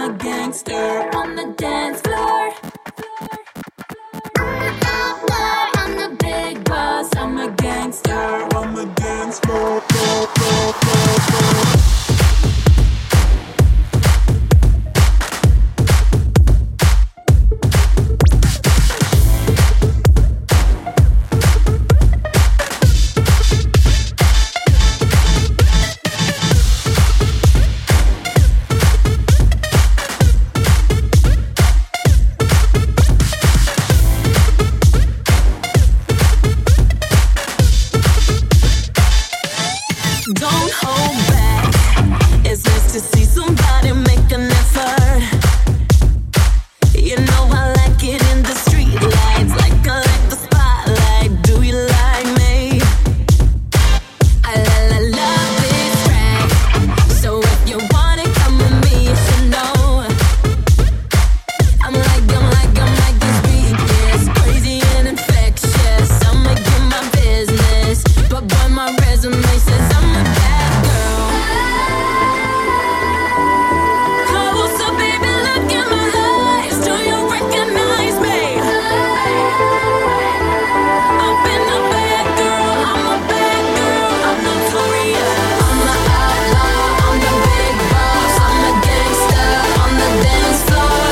a gangster on the dance floor. I'm an outlaw, I'm the big boss. I'm a gangster on the dance floor. Don't hold back. It's nice to see somebody make an effort. You know I like it in the street lights, like I like the spotlight. Do you like me? I love this track. So if you want it, come with me, you should know. I'm like this beat, yes, crazy and infectious. I'ma get my business, but boy, my resume says I'm a bad girl. Oh, so baby, look in my eyes. Do you recognize me? I've been a bad girl. I'm a bad girl. I'm notorious. I'm the outlaw. I'm the big boss. I'm a gangster on the dance floor.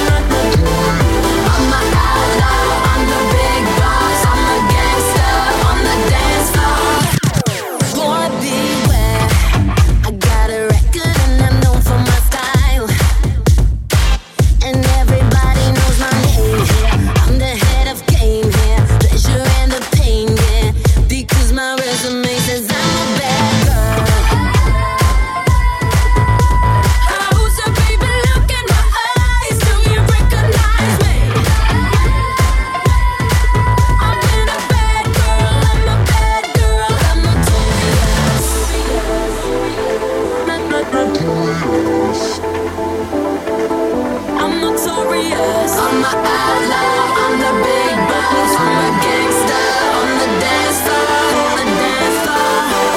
I'm the outlaw. I'm the big boss. I'm a gangster on the dance floor. Boy, beware. I got a record and I'm known for my style. And everybody knows my name here. I'm the head of game here. Pleasure and the pain, yeah. Because my resume says I'm a bad girl. Oh, so baby, look in my eyes. Do you recognize me? I've been a bad girl. I'm a bad girl. I'm notorious. I'm notorious. I'm the outlaw. I'm the big boss. I'm a gangster on the dance floor. On the dance floor.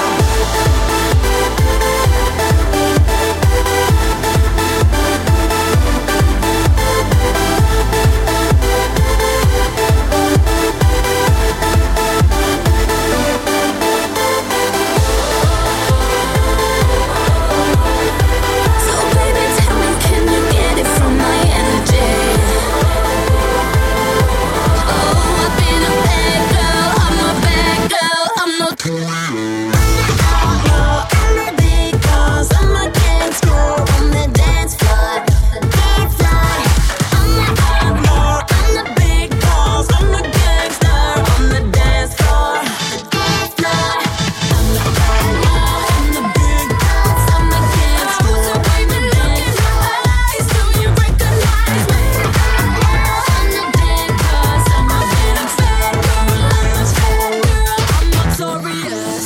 So baby, tell me, can you get it from my energy? Oh, I've been a bad girl. I'm a bad girl. I'm no outlaw. I'm the big boss. I'm a gangster on the dance floor. Dance floor. I'm the outlaw. I'm the big boss. I'm a gangster on the dance floor. Dance floor. I'm the outlaw. I'm the big boss. I'm a gangster. So baby, look in my eyes. Do you recognize me? I'm the big boss. I'm a gangster. I'm a bad girl. I'm notorious.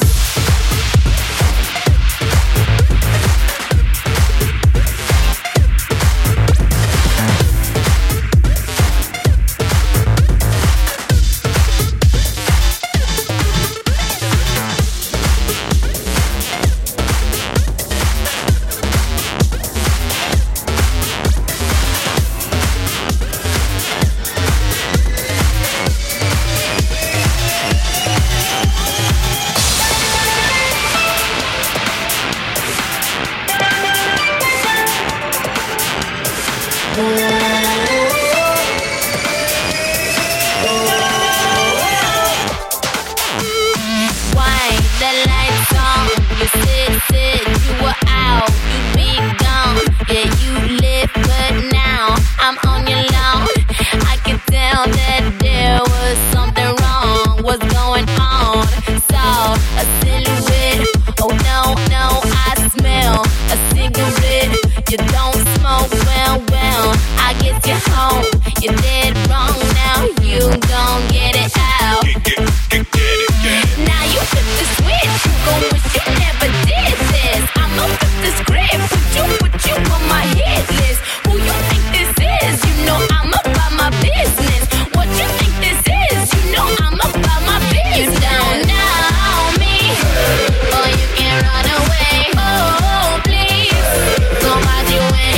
Wine, the lights on. You sit, you were out, you be gone. Yeah, you live, but now I'm on your lawn. I can tell that there was something wrong. What's going on? Saw a silhouette. Oh no, I smell a cigarette. You don't smoke, well, I guess you're home. You're dead wrong now. You gon' get it out. Now you flip the switch. You gon' wish you never did this. I'ma flip the script. Put you on my hit list. Who you think this is? You know I'm about my business. What you think this is? You know I'm about my business. You don't know me, or you can run away. Oh, please, go find you in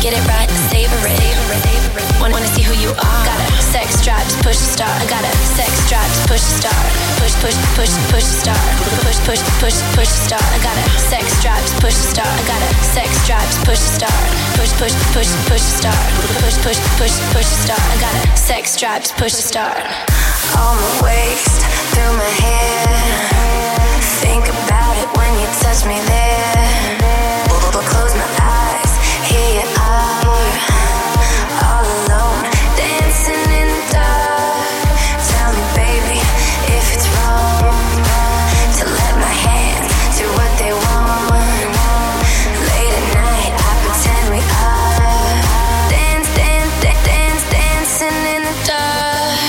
get it right, savor it. Wanna see who you are. Got a sex drive to push the start. I got a sex drive to push the start. Push the start. Push the start. I got a sex drive to push the start. I got a sex drive to push the start. Push the start. Push the start. I got a sex drive to push the start. On my waist, through my hair. Think about it when you touch me there. Close my eyes, here you are, all alone, dancing in the dark. Tell me, baby, if it's wrong to let my hands do what they want. Late at night, I pretend we are dancing in the dark.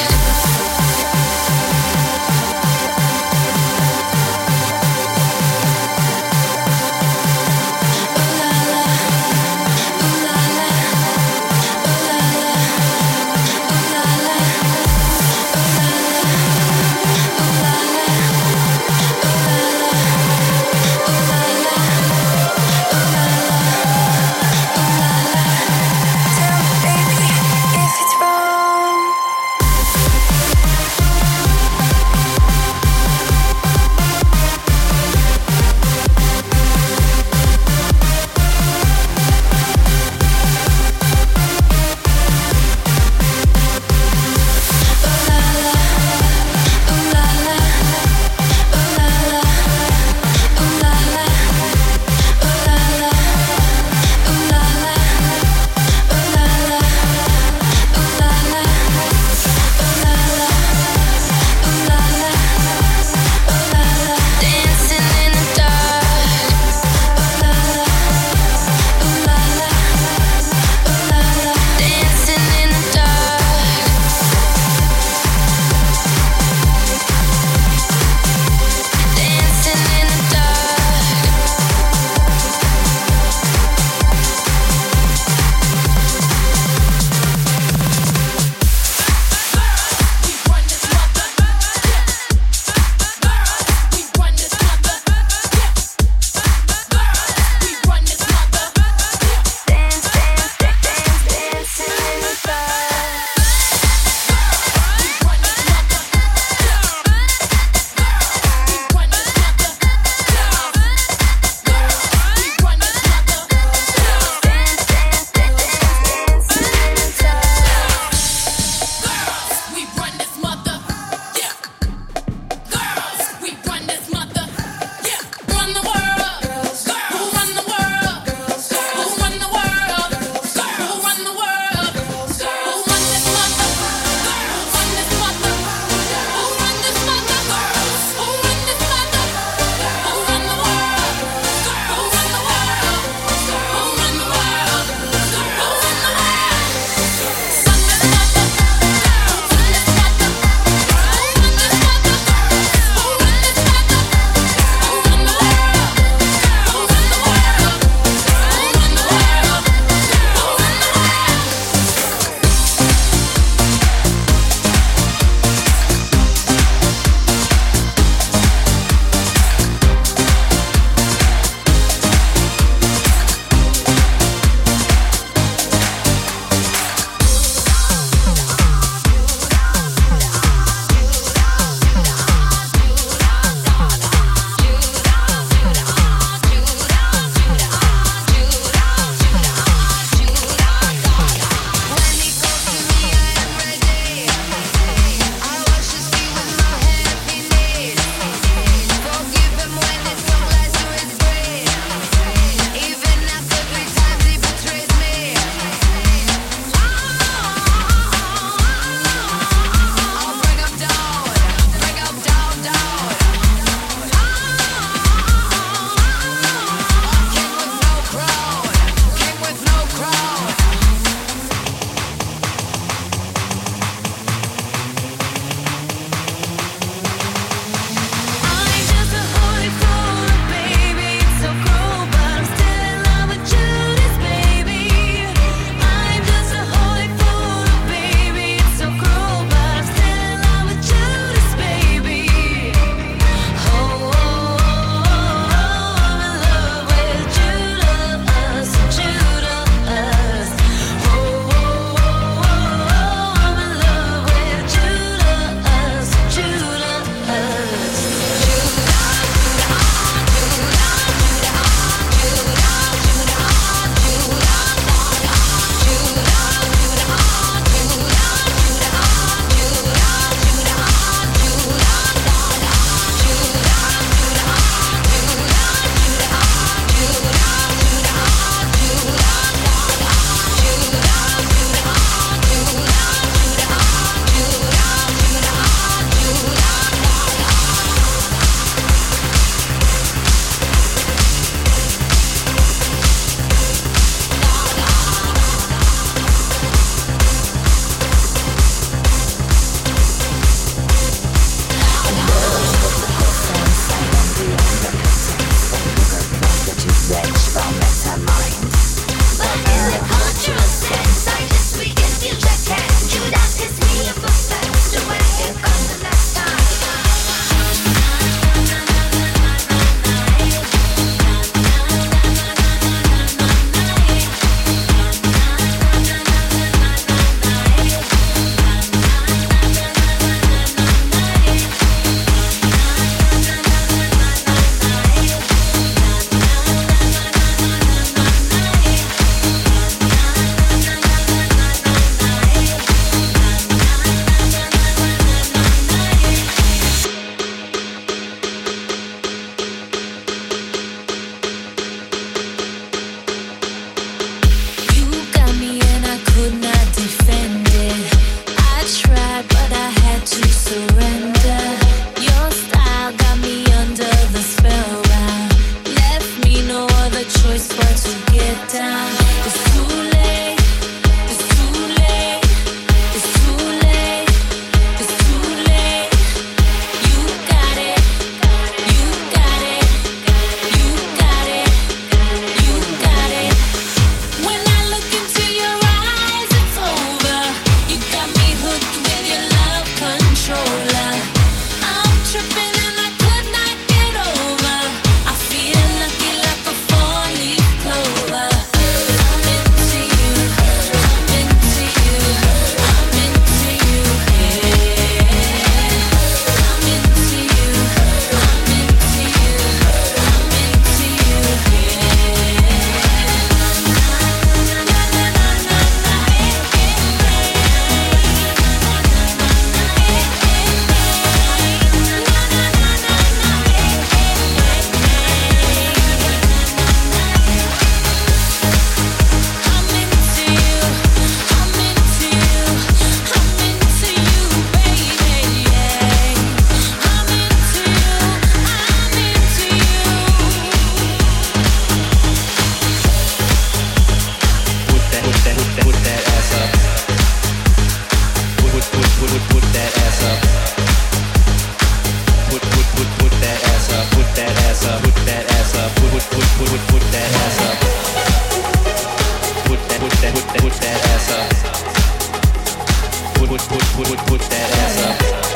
put that ass up.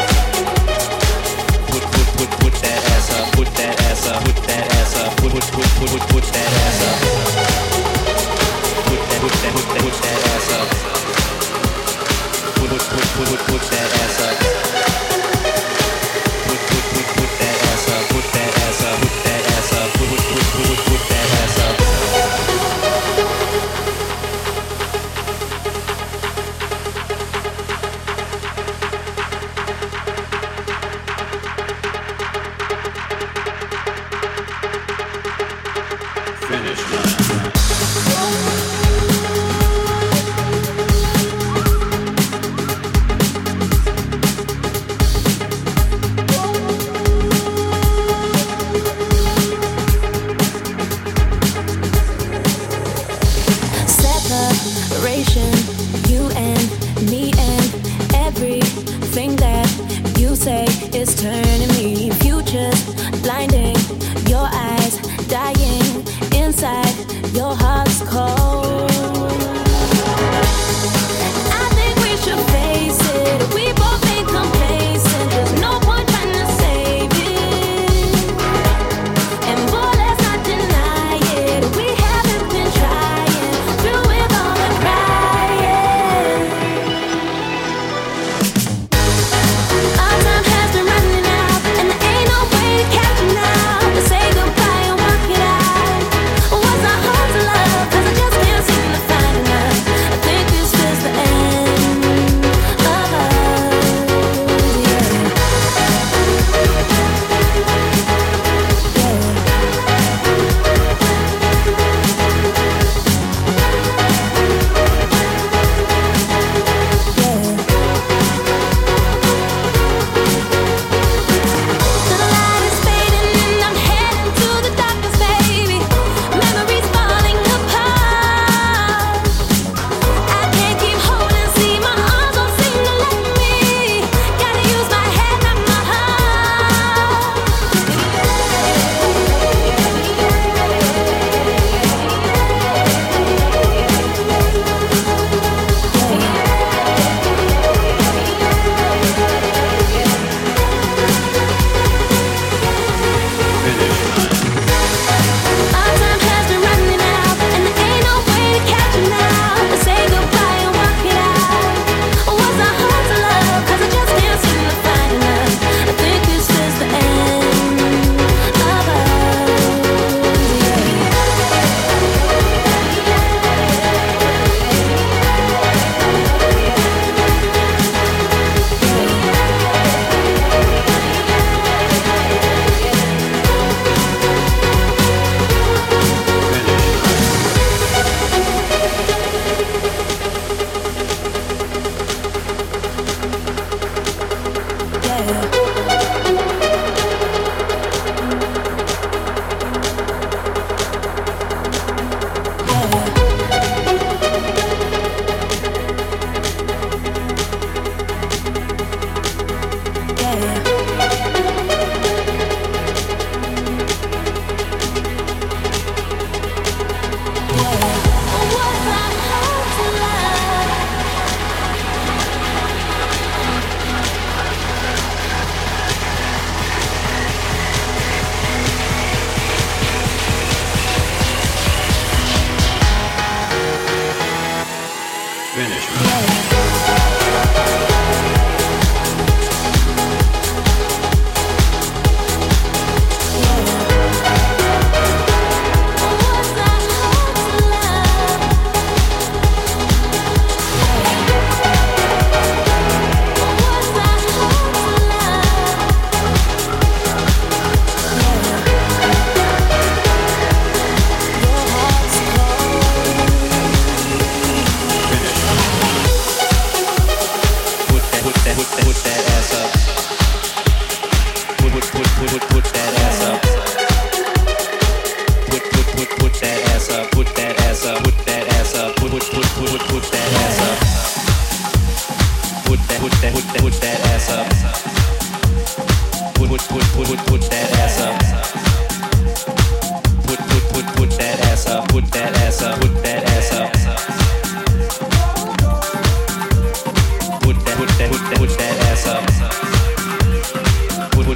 Put that ass up. Put that ass up. Put that ass up. Put that ass up. Put that ass up. Put that ass up. Put that ass up. Put that ass up. Put that ass up. Put that ass up.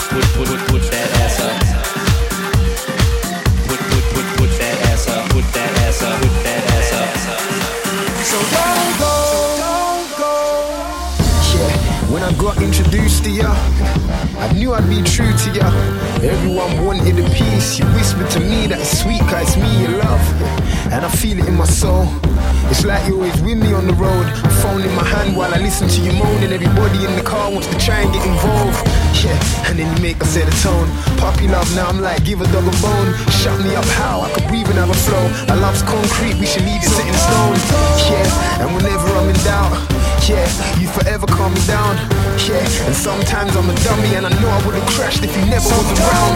Put that ass up. Put that ass up. Put that ass up. Put that ass up. So don't go. Yeah, when I got introduced to ya, I knew I'd be true to ya. Everyone wanted a piece. You whispered to me that it's sweet, cause it's me you love. And I feel it in my soul. It's like you're always with me on the road. A phone in my hand while I listen to you moaning. Everybody in the car wants to try and get involved. Yeah, and then you make us set a tone. Puppy love, now I'm like, give a dog a bone. Shut me up, how? I could breathe and have a flow. Our love's concrete, we should leave it set in stone. Yeah, and whenever I'm in doubt, yeah, you forever calm me down. Yeah, and sometimes I'm a dummy and I know I would've crashed if you never was around.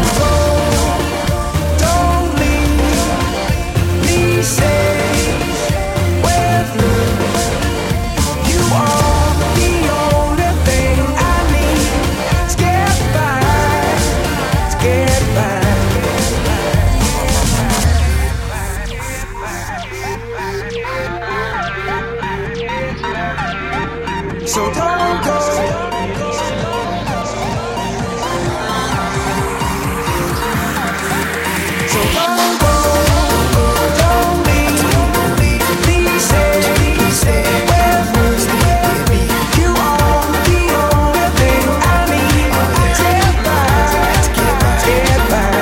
Don't leave me, stay with me. You are the only thing I need to get by, to get by. So don't go. So don't go. Don't leave. Please stay with me. You are the only thing I need to get by.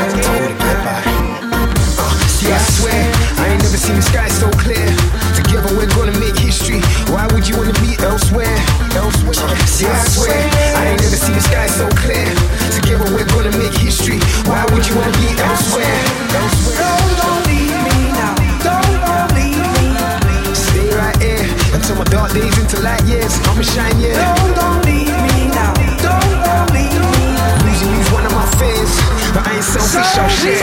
See, I swear I ain't never seen the sky so clear. Together we're gonna make history. Why would you wanna be elsewhere? See, I swear I ain't never seen the sky so clear. Together we're gonna make history. Why would you wanna be elsewhere? Don't leave me now. Don't leave me. Stay right here until my dark days into light years. I'ma shine, yeah. Don't leave me now. Don't leave me. Losing you's one of my fears, but I ain't selfish. I'll share.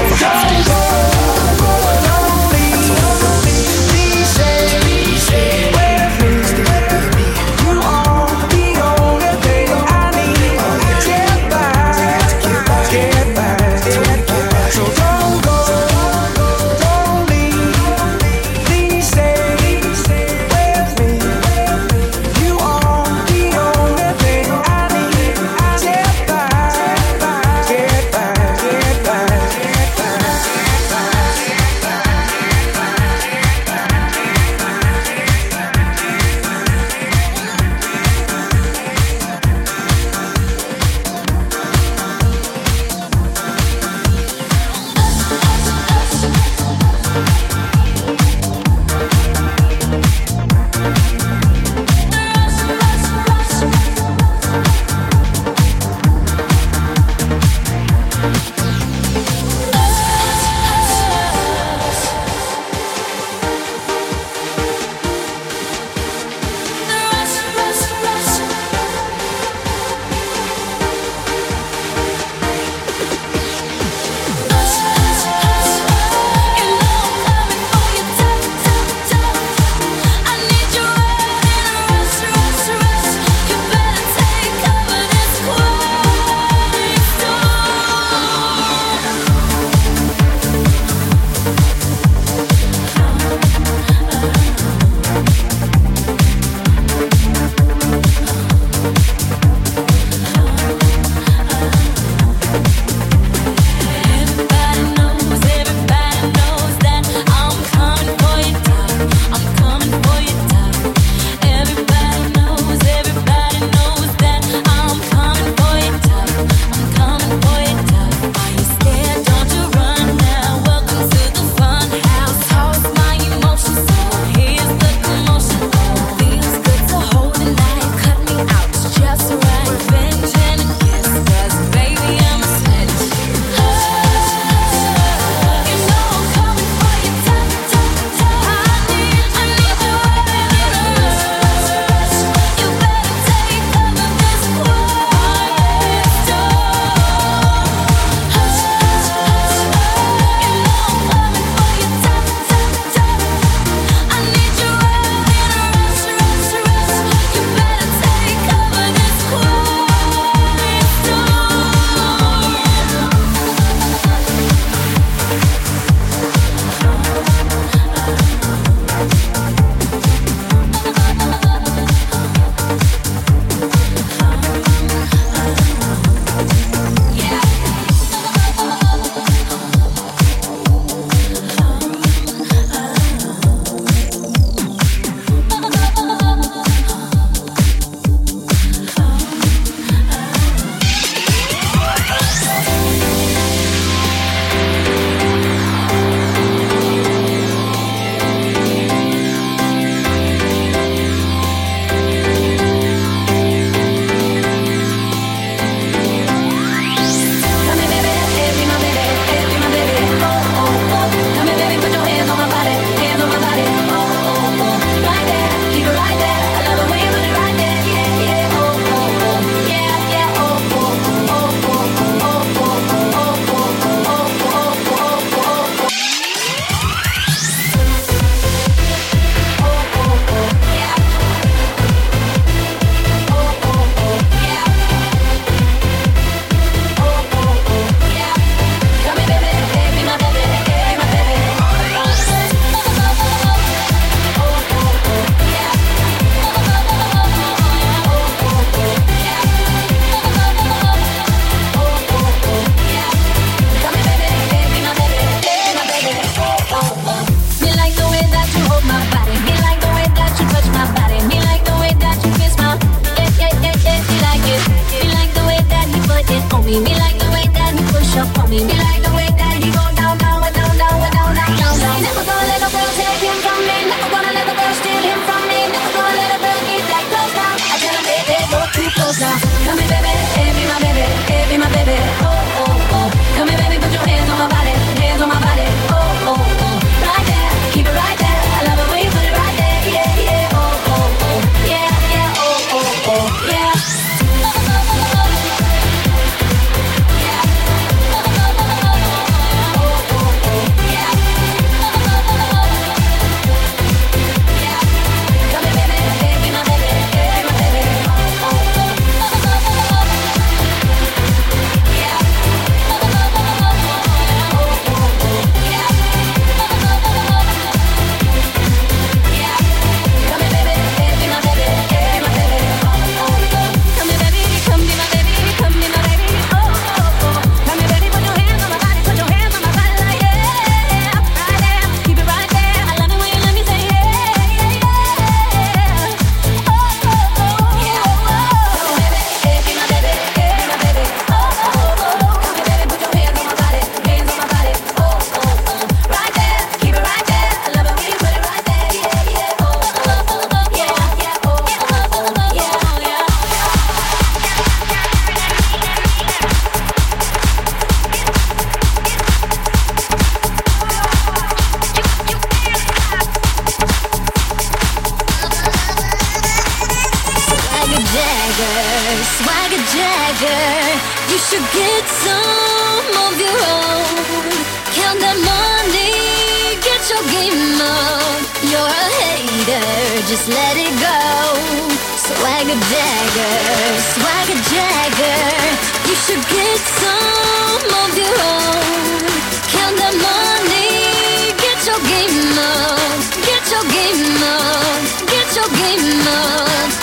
Jagger, Swagger Jagger. You should get some of your own. Count that money, get your game up. You're a hater, just let it go. Swagger Jagger, Swagger Jagger. You should get some of your own. Count that money, get your game up. Get your game up, get your game up.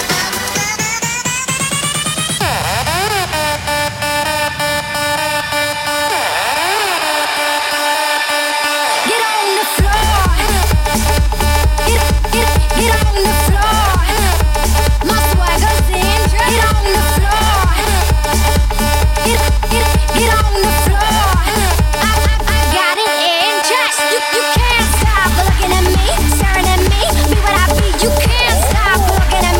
You can't stop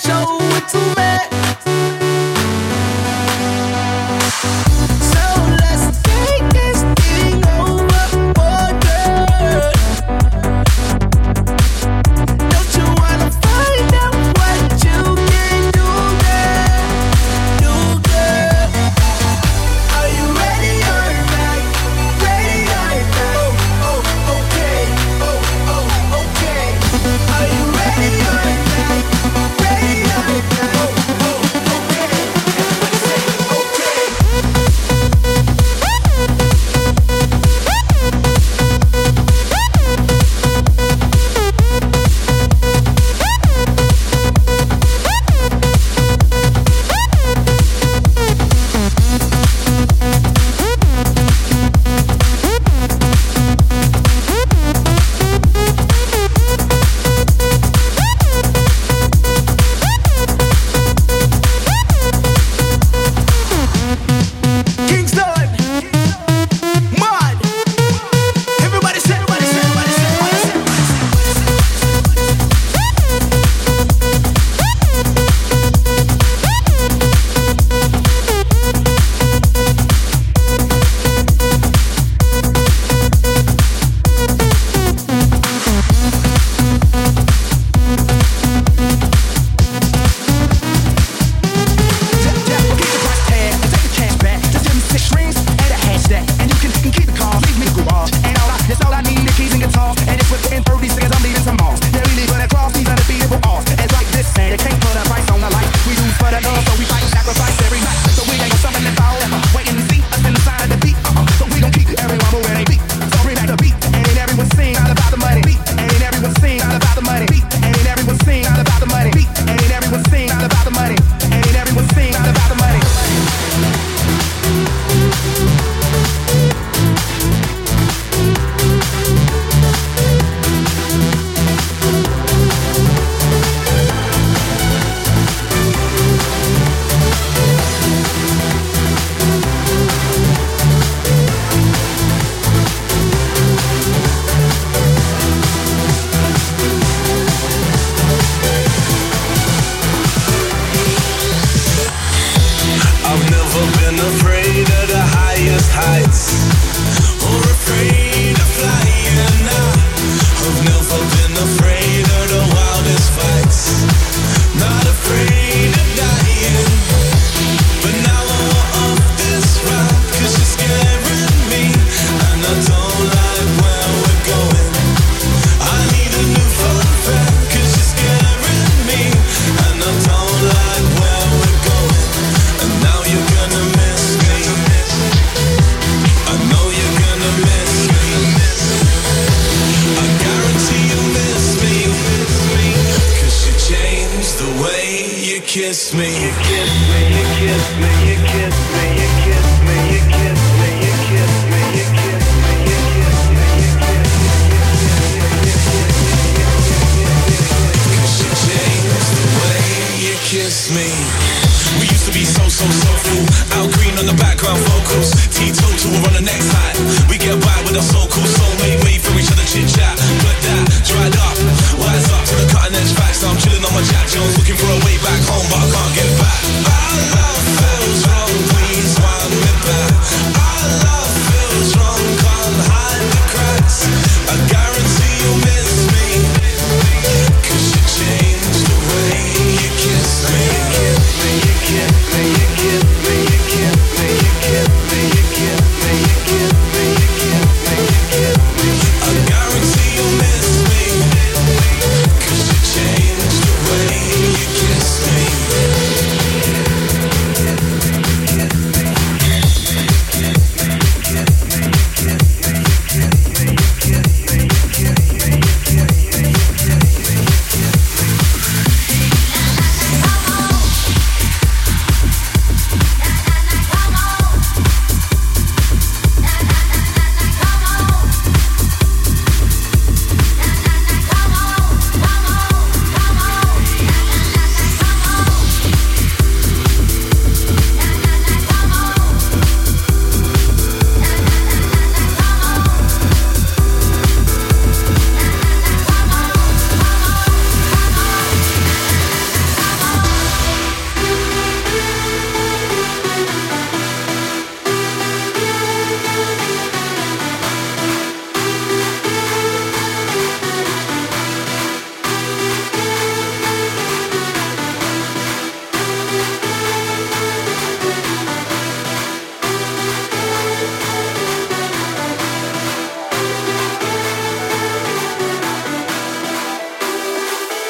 show it to me. So let's take this thing overboard. Don't you wanna find out what you can do, girl? Do, girl. Are you ready or not? Ready or not? Oh, okay. Oh, okay. Are you ready or not? Ready or not? Oh, okay. Everybody say okay. Kingston, Mud. Everybody say, everybody say, everybody say, everybody say, I've never been afraid of the highest heights, or afraid of flying now. I've never been afraid of the wildest fights, not afraid of dying. But now I want off this ride, 'cause you're scaring me, and I don't like where we're going. I need a new fun fact, 'cause you're scaring me, and I don't like where we're going. And now you're gonna miss me. I know you're gonna miss me. I guarantee you'll miss me. 'Cause you changed the way you kiss me. You kiss me, you kiss me, you kiss me, you kiss me, you kiss me, you kiss me, you kiss me, you kiss me, you kiss me. 'Cause you changed the way you kiss me. We used to be so cool. Al Green on the background vocals. Teetotal, we're on the next high. We get by with our so-called soulmate. Wait for each other, chit-chat. But that dried up. Wise up to the cutting edge facts. Now I'm chilling on my Jack Jones, looking for a way back home, but I can't get back. Our love feels wrong, please wind me back. Our love feels wrong, can't hide the cracks. I guarantee you'll miss me. 'Cause you changed the way you kiss me. You kiss me, you kiss me, you kiss me, you kiss me, you kiss me, you kiss me, you kiss me.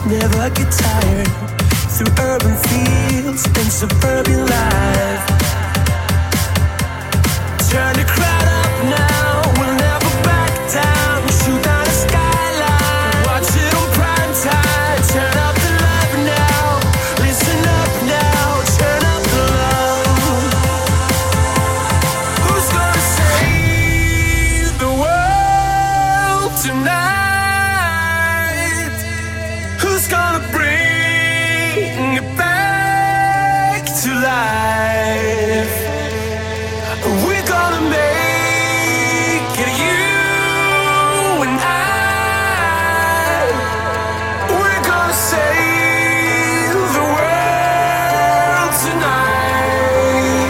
never get tired. Through urban fields and suburban life. Turn the crowd up now, we'll never back down. Shoot down the skyline, watch it on prime time. Turn up the love now, listen up now, turn up the love. Who's gonna save the world tonight? Who's gonna bring it back to life? We're gonna make it, you and I. We're gonna save the world tonight.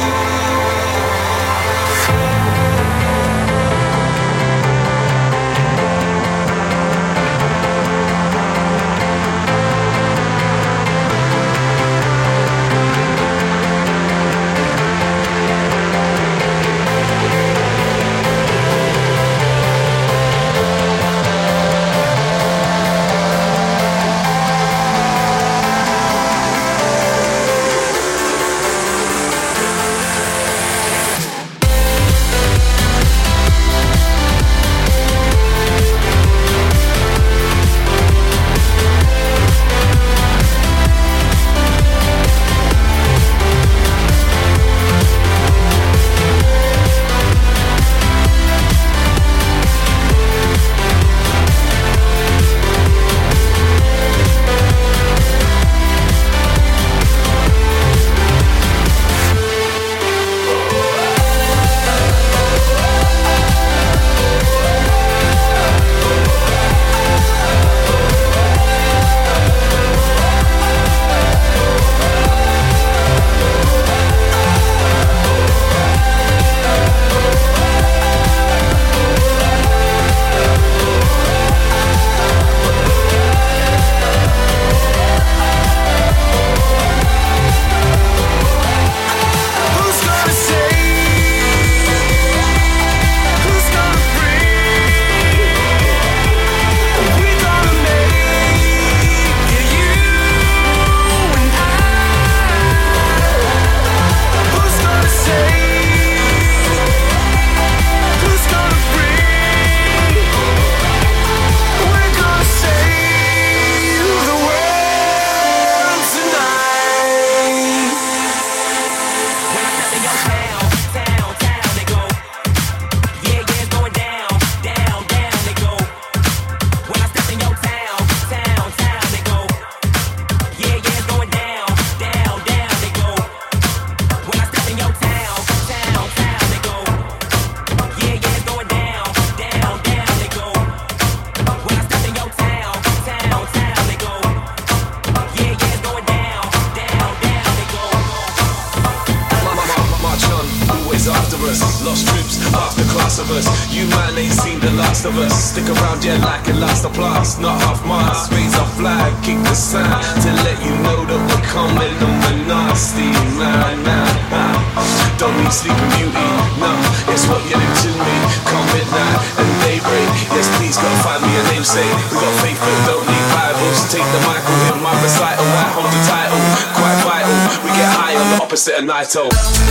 Opposite of Naito.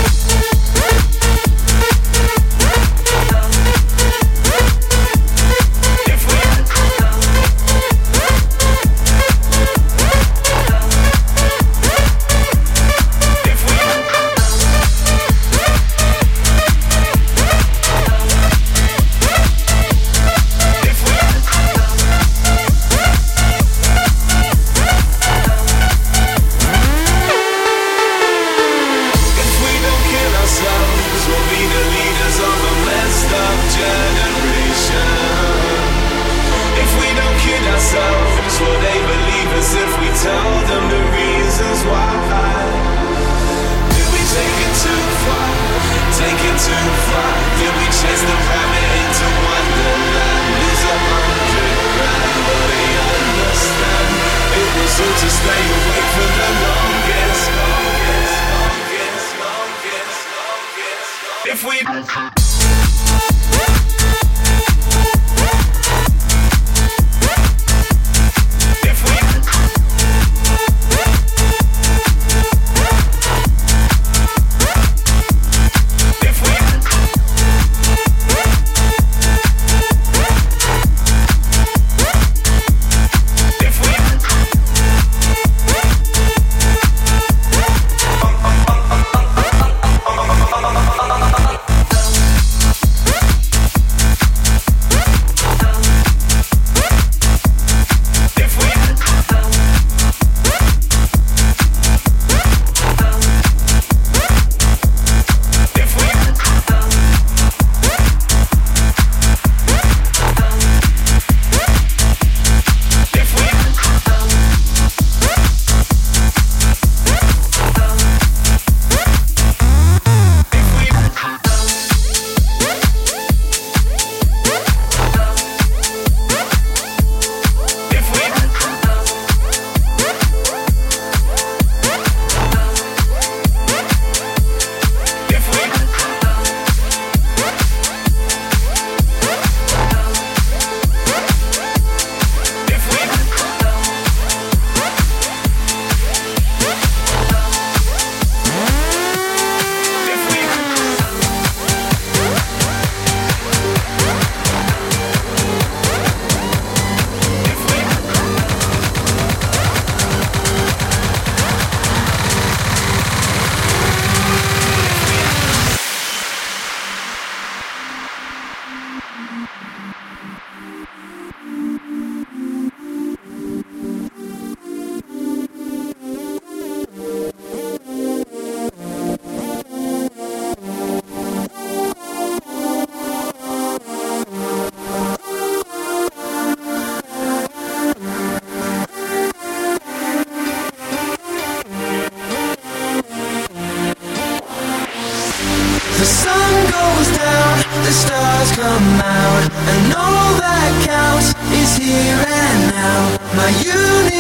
If we If we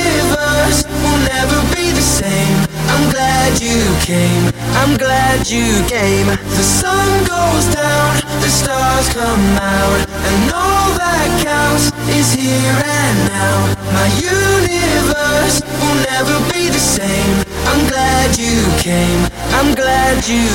universe will never be the same. I'm glad you came, I'm glad you came. The sun goes down, the stars come out, and all that counts is here and now. My universe will never be the same. I'm glad you came, I'm glad you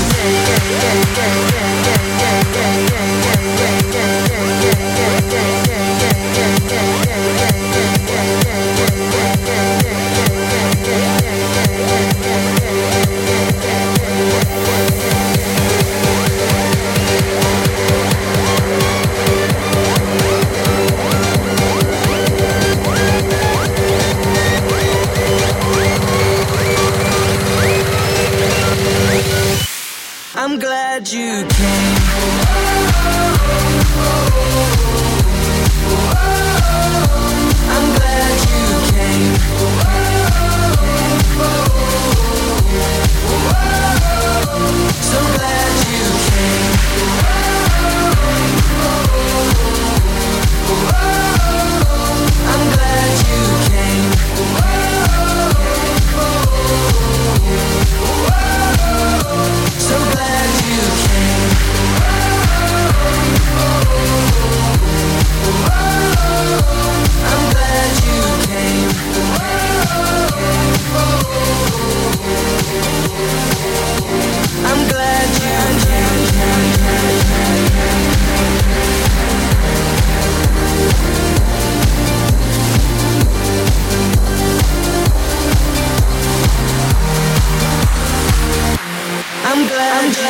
I'm glad you came. I'm glad you came. So glad you came. I'm glad you came. So glad you came. I'm glad you came. I'm glad you I'm glad you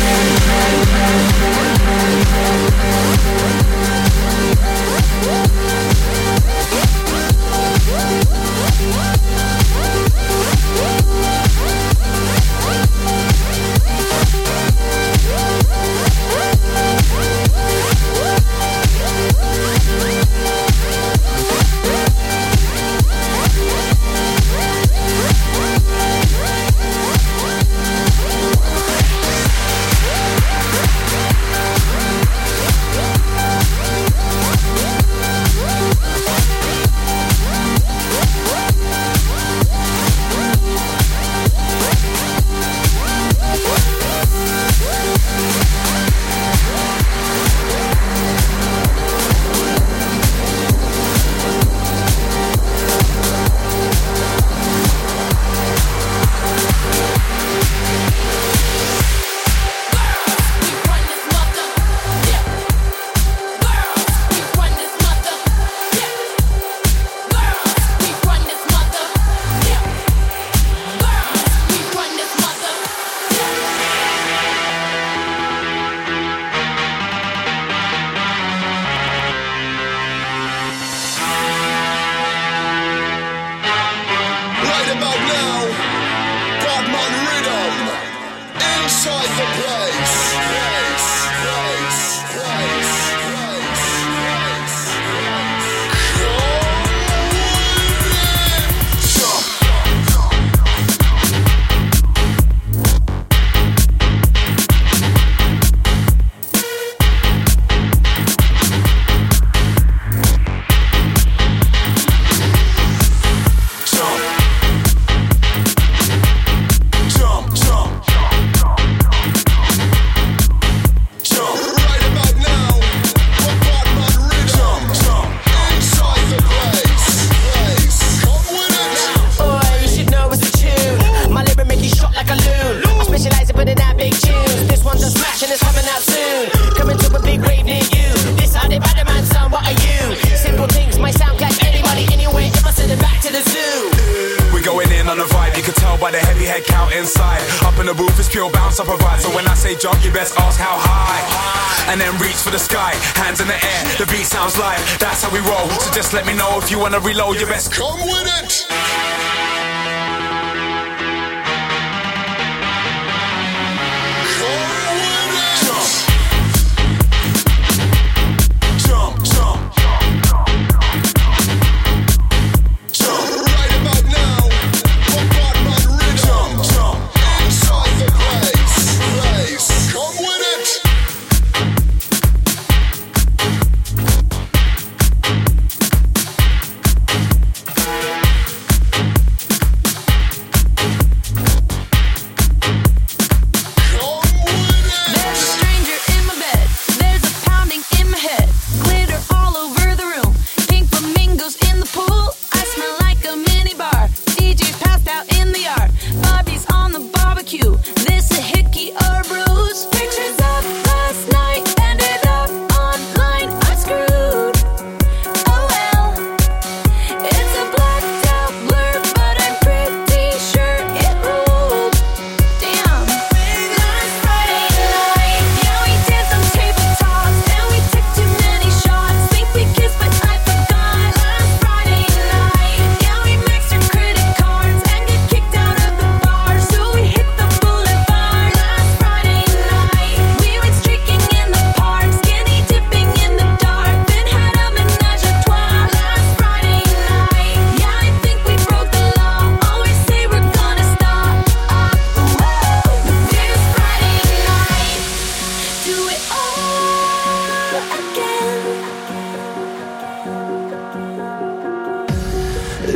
jump, you best ask how high. And then reach for the sky, hands in the air, the beat sounds live. That's how we roll, so just let me know if you wanna reload, you best come with it.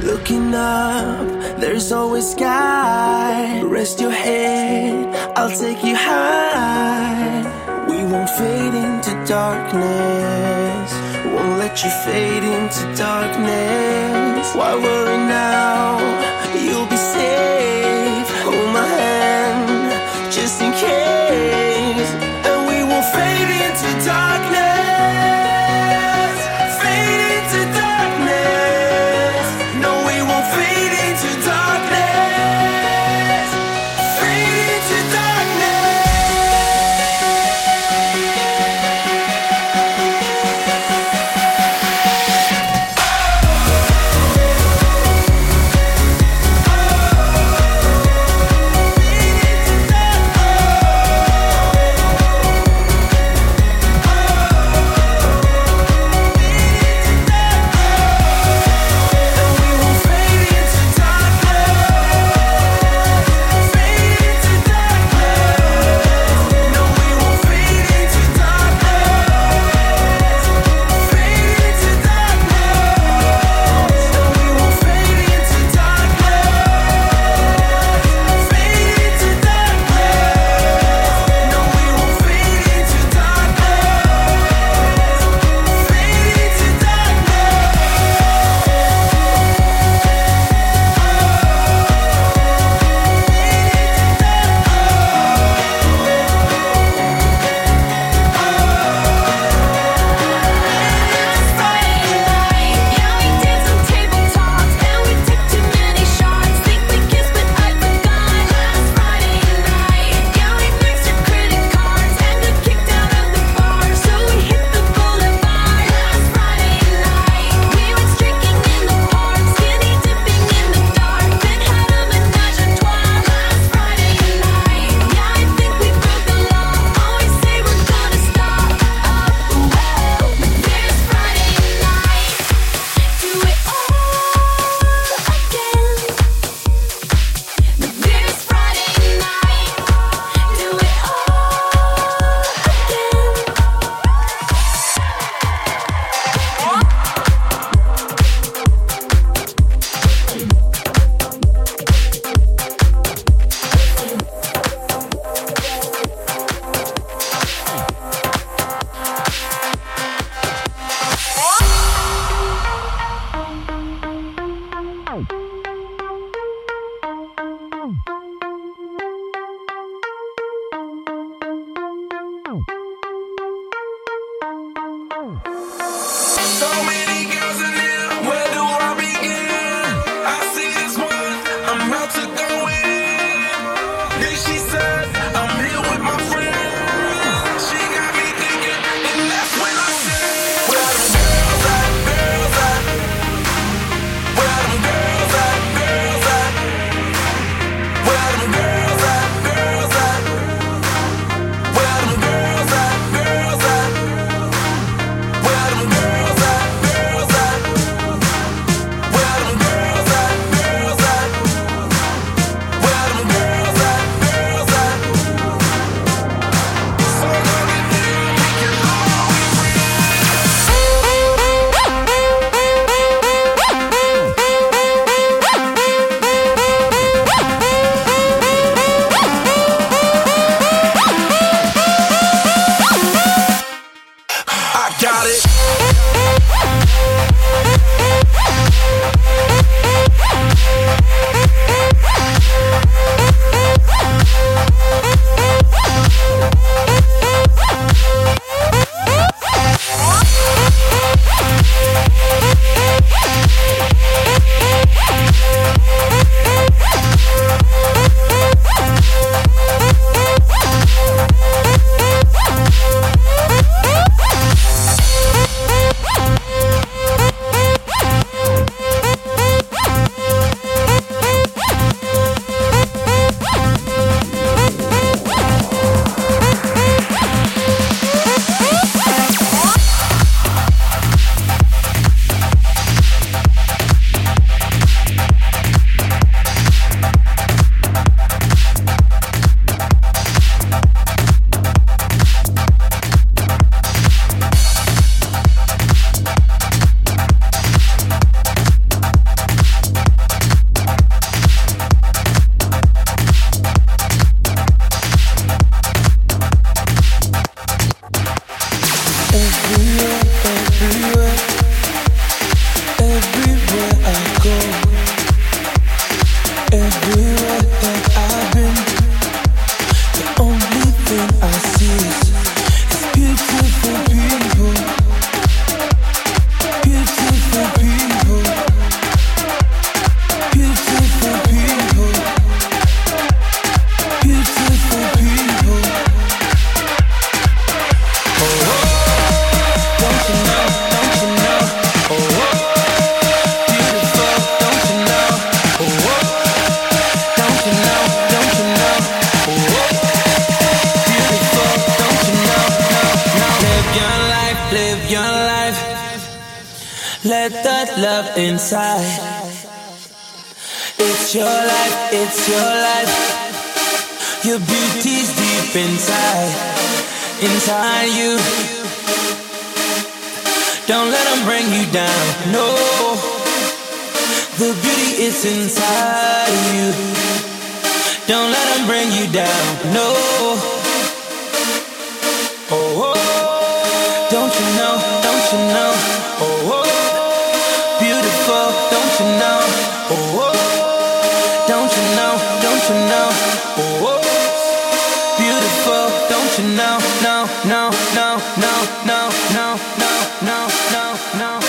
Looking up, there's always sky. Rest your head, I'll take you high. We won't fade into darkness. Won't let you fade into darkness. Why worry now? You'll be safe. Hold my hand, just in case. And we won't fade into darkness. Fade into darkness. No, we won't fade into darkness. Fade into let that love inside. It's your life, it's your life. Your beauty's deep inside, inside you. Don't let them bring you down, no. The beauty is inside you. Don't let them bring you down, no. Oh, oh. Don't you know, don't you know? Oh, oh. Beautiful, don't you know? Oh, oh. Don't you know, don't you know? Oh, oh. Beautiful, don't you know? No, no, no, no, no, no, no, no, no, no.